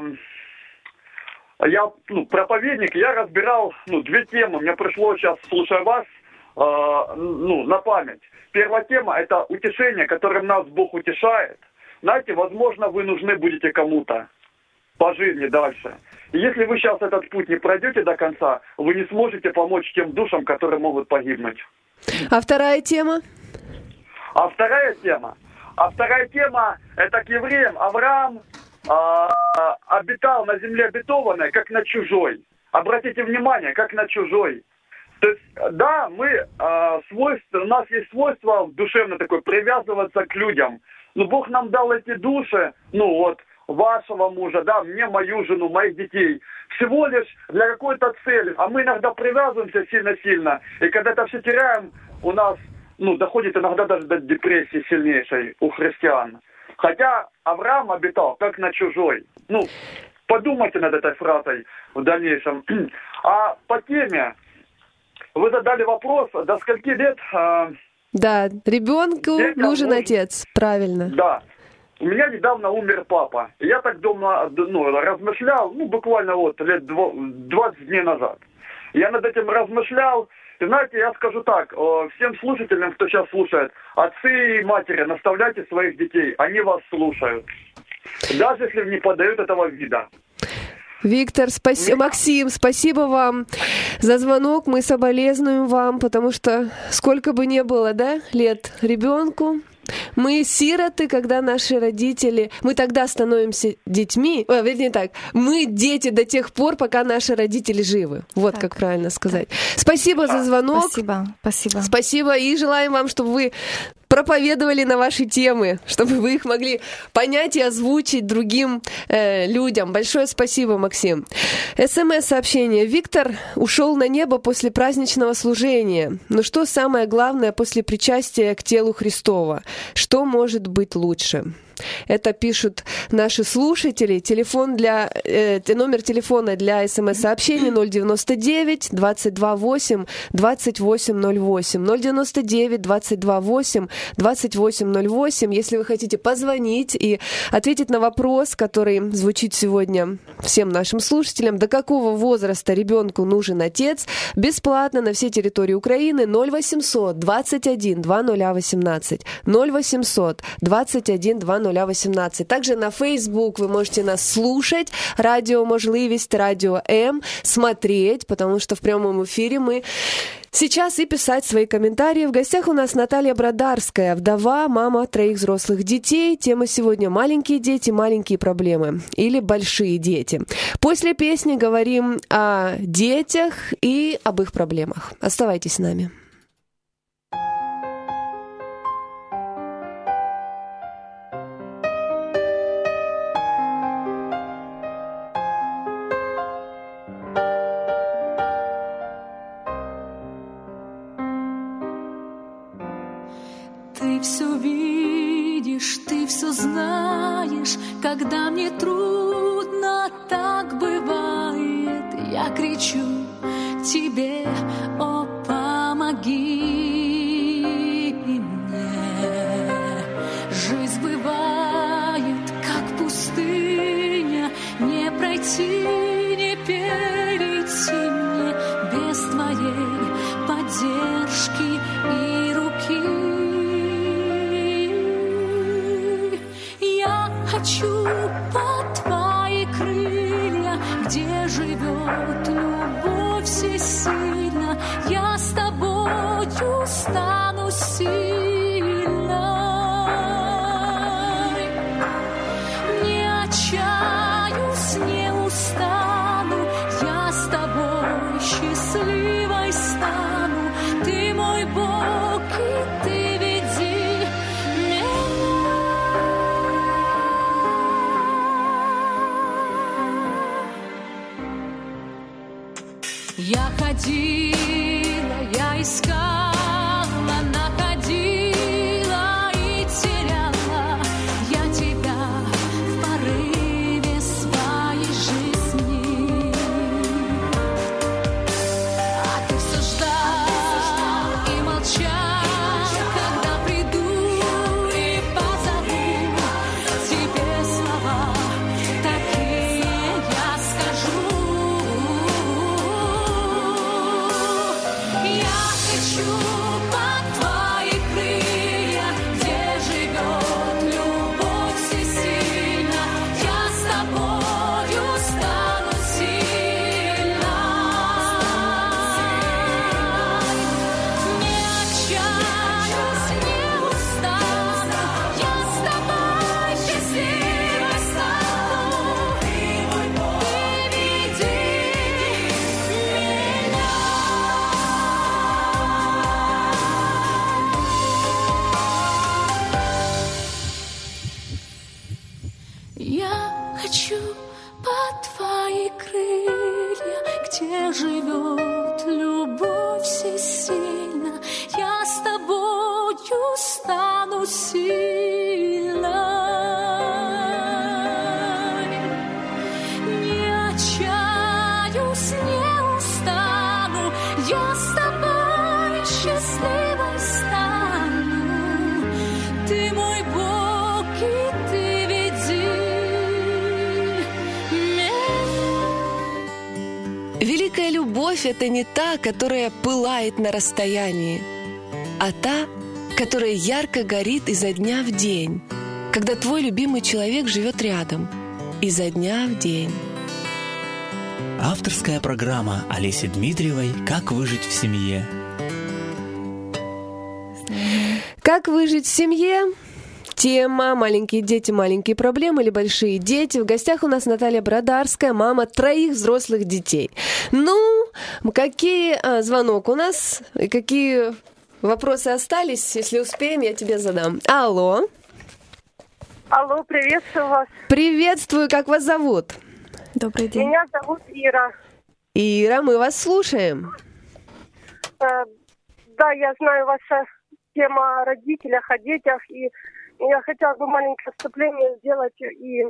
я, ну, проповедник, я разбирал, ну, две темы. Мне пришло сейчас, слушая вас, а, ну, на память. Первая тема – это утешение, которым нас Бог утешает. Знаете, возможно, вы нужны будете кому-то по жизни дальше. И если вы сейчас этот путь не пройдете до конца, вы не сможете помочь тем душам, которые могут погибнуть. А вторая тема? А вторая тема? А вторая тема – это к евреям. Авраам а, обитал на земле обетованной, как на чужой. Обратите внимание, как на чужой. То есть, да, мы, а, свойства, у нас есть свойство душевно такое, привязываться к людям. Но Бог нам дал эти души, ну вот, вашего мужа, да, мне, мою жену, моих детей, всего лишь для какой-то цели. А мы иногда привязываемся сильно-сильно, и когда это все теряем, у нас, ну, доходит иногда даже до депрессии сильнейшей у христиан. Хотя Авраам обитал как на чужой. Ну, подумайте над этой фразой в дальнейшем. А по теме вы задали вопрос, до скольки лет... Да, ребенку детям нужен нужен... отец, правильно. Да. У меня недавно умер папа. Я так дома, ну, размышлял, ну, буквально вот лет двадцать дней назад. Я над этим размышлял. И знаете, я скажу так, всем слушателям, кто сейчас слушает, отцы и матери, наставляйте своих детей, они вас слушают. Даже если не подают этого вида. Виктор, спасибо, Максим, спасибо вам за звонок. Мы соболезнуем вам, потому что сколько бы ни было, да, лет ребенку, мы сироты, когда наши родители... Мы тогда становимся детьми... О, вернее так, мы дети до тех пор, пока наши родители живы. Вот так, как правильно сказать. Так. Спасибо за звонок. Спасибо, спасибо. Спасибо. И желаем вам, чтобы вы проповедовали на ваши темы, чтобы вы их могли понять и озвучить другим э, людям. Большое спасибо, Максим. СМС-сообщение. Виктор ушел на небо после праздничного служения. Но что самое главное после причастия к телу Христова? Что может быть лучше? Это пишут наши слушатели. Телефон для, э, номер телефона для смс-сообщений ноль девяносто девять двадцать два восемь двадцать восемь ноль восемь. ноль девяносто девять двадцать два восемь двадцать восемь ноль восемь. Если вы хотите позвонить и ответить на вопрос, который звучит сегодня всем нашим слушателям, до какого возраста ребенку нужен отец, бесплатно на всей территории Украины. Ноль восемьсот двадцать один двадцать восемнадцать. ноль восемьсот двадцать один двадцать восемнадцать. Также на Facebook вы можете нас слушать. Радио Можливість, Радио М, смотреть, потому что в прямом эфире мы сейчас и писать свои комментарии. В гостях у нас Наталья Брадарская, вдова, мама троих взрослых детей. Тема сегодня «Маленькие дети, маленькие проблемы» или «Большие дети». После песни говорим о детях и об их проблемах. Оставайтесь с нами. Ты все видишь, ты все знаешь, когда мне трудно, так бывает. Я кричу тебе: о, помоги мне. Жизнь бывает, как пустыня, не пройти, не перейти мне без твоей поддержки и руки. Хочу под твои крылья, где живет любовь всесильна. Я с тобою стану сильной. Не отчаюсь, не устану. Я с тобой счастливой стану. Ты мой Бог, и ты веди меня. Я ходила, я искала, находила и теряла. Я тебя в порыве где живет любовь всесильна, я с тобою стану сильной. Не отчаюсь, не устану, я с тобой счастливой стану. Ты мой Бог, и ты веди меня. Великая любовь — это не та, которая пылает на расстоянии, а та, которая ярко горит изо дня в день, когда твой любимый человек живет рядом, изо дня в день. Авторская программа Олеси Дмитриевой «Как выжить в семье». Как выжить в семье? Тема «Маленькие дети, маленькие проблемы» или «Большие дети». В гостях у нас Наталья Брадарская, мама троих взрослых детей. Ну, какие... А, звонок у нас, и какие вопросы остались? Если успеем, я тебе задам. Алло. Алло, приветствую вас. Приветствую, как вас зовут? Добрый день. Меня зовут Ира. Ира, мы вас слушаем. Э, да, я знаю ваша тема о родителях, о детях, и я хотела бы маленькое вступление сделать. И...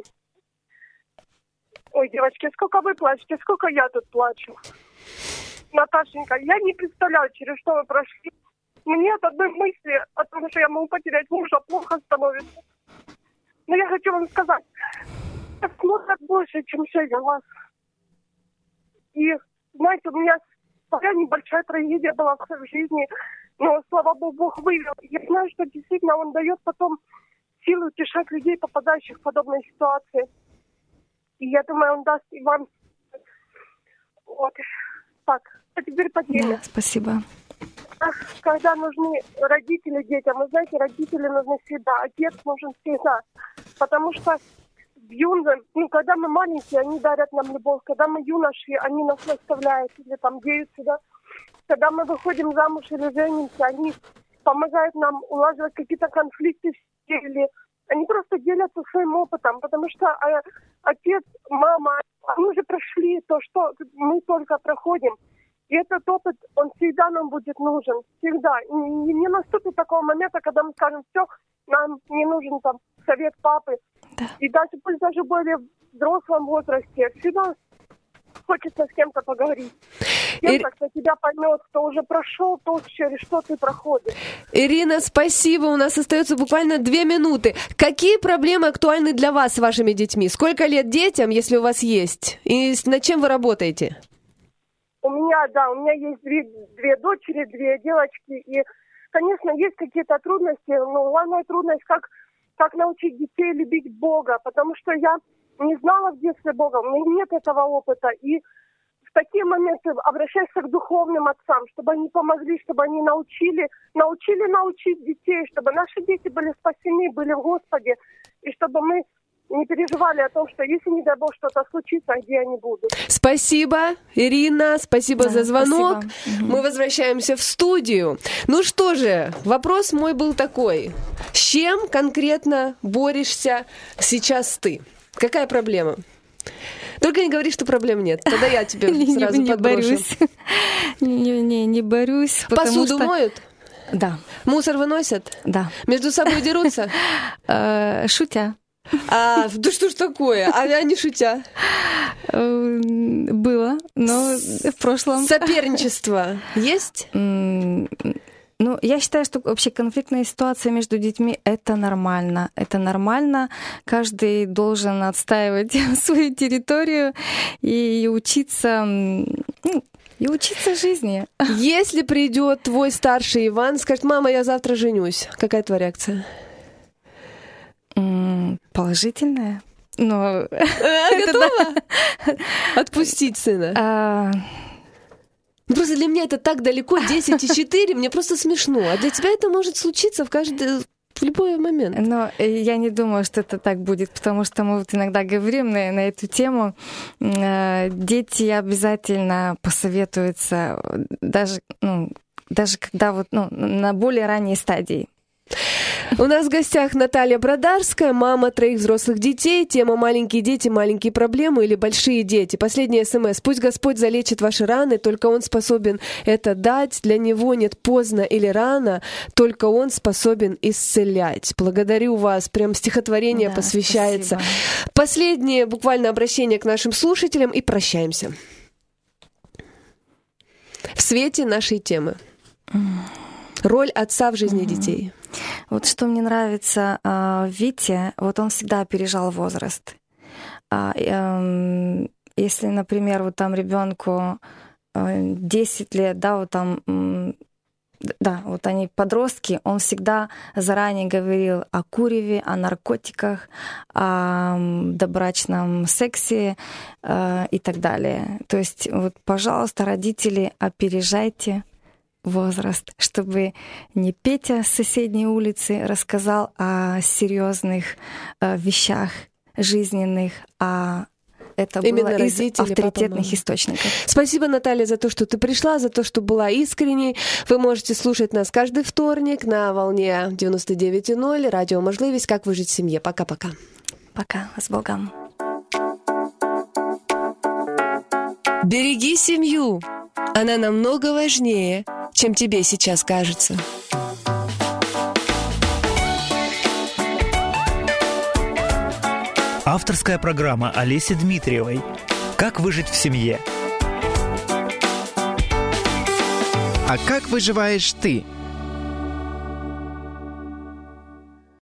Ой, девочки, сколько вы плачете, сколько я тут плачу. Наташенька, я не представляю, через что вы прошли. Мне от одной мысли о том, что я могу потерять мужа, плохо становится. Но я хочу вам сказать, это много больше, чем жизнь у вас. И, знаете, у меня своя небольшая трагедия была в жизни, но, слава Богу, Бог вывел. Я знаю, что действительно Он дает потом силу утешать людей, попадающих в подобные ситуации. И я думаю, Он даст и вам. Вот. Так, а теперь по теме. Да, спасибо. Когда нужны родители детям, вы знаете, родители нужны всегда, отец нужен всегда. Потому что в юном, ну, когда мы маленькие, они дарят нам любовь. Когда мы юноши, они нас наставляют или там деются, да. Когда мы выходим замуж или женимся, они помогают нам улаживать какие-то конфликты в семье. Они просто делятся своим опытом, потому что э, отец, мама, они уже прошли то, что мы только проходим. И этот опыт, он всегда нам будет нужен, всегда. И не наступит такого момента, когда мы скажем, все, нам не нужен там совет папы. Да. И даже пусть даже в более взрослом возрасте, всегда хочется с кем-то поговорить. С кем-то, кто тебя поймет, кто уже прошел то, через что ты проходишь. Ирина, спасибо. У нас остается буквально две минуты. Какие проблемы актуальны для вас с вашими детьми? Сколько лет детям, если у вас есть? И над чем вы работаете? У меня, да, у меня есть две, две дочери, две девочки. И, конечно, есть какие-то трудности. Но главная трудность, как, как научить детей любить Бога. Потому что я не знала в детстве Бога, у меня нет этого опыта. И в такие моменты обращайся к духовным отцам, чтобы они помогли, чтобы они научили, научили научить детей, чтобы наши дети были спасены, были в Господе. И чтобы мы не переживали о том, что если, не дай Бог, что-то случится, где они будут. Спасибо, Ирина, спасибо да, за звонок. Спасибо. Мы возвращаемся в студию. Ну что же, вопрос мой был такой. С чем конкретно борешься сейчас ты? Какая проблема? Только не говори, что проблем нет. Тогда я тебе сразу не, подброшу. Не борюсь. Не, не, не борюсь. Посуду что... моют? Да. Мусор выносят? Да. Между собой дерутся? Шутя. А, да что ж такое? А не шутя? Было, но в прошлом. Соперничество есть? Ну, я считаю, что вообще конфликтная ситуация между детьми — это нормально. Это нормально. Каждый должен отстаивать свою территорию и учиться, ну, и учиться жизни. Если придет твой старший Иван, скажет: мама, я завтра женюсь, какая твоя реакция? Положительная. Но готова отпустить сына? Ну, просто для меня это так далеко, десять и четыре, мне просто смешно. А для тебя это может случиться в каждый, в любой момент. Но я не думаю, что это так будет, потому что мы вот иногда говорим на, на эту тему. Дети обязательно посоветуются, даже, ну, даже когда вот, ну, на более ранней стадии. У нас в гостях Наталья Бродарская, мама троих взрослых детей. Тема «Маленькие дети, маленькие проблемы» или «Большие дети». Последний смс. Пусть Господь залечит ваши раны, только Он способен это дать. Для Него нет поздно или рано, только Он способен исцелять. Благодарю вас. Прям стихотворение да, посвящается. Спасибо. Последнее буквально обращение к нашим слушателям и прощаемся. В свете нашей темы. Роль отца в жизни детей. Вот что мне нравится в Вите, вот он всегда опережал возраст. Если, например, вот там ребенку десять лет, да, вот там, да, вот они подростки, он всегда заранее говорил о куреве, о наркотиках, о добрачном сексе и так далее. То есть, вот, пожалуйста, родители, опережайте возраст, чтобы не Петя с соседней улицы рассказал о серьезных э, вещах жизненных, а это именно было из авторитетных папа, источников. Спасибо, Наталья, за то, что ты пришла, за то, что была искренней. Вы можете слушать нас каждый вторник на волне девяносто девять и ноль. Радио «Можливість». Как выжить в семье. Пока-пока. Пока. С Богом. Береги семью. Она намного важнее, чем тебе сейчас кажется. Авторская программа Олеси Дмитриевой «Как выжить в семье». А как выживаешь ты?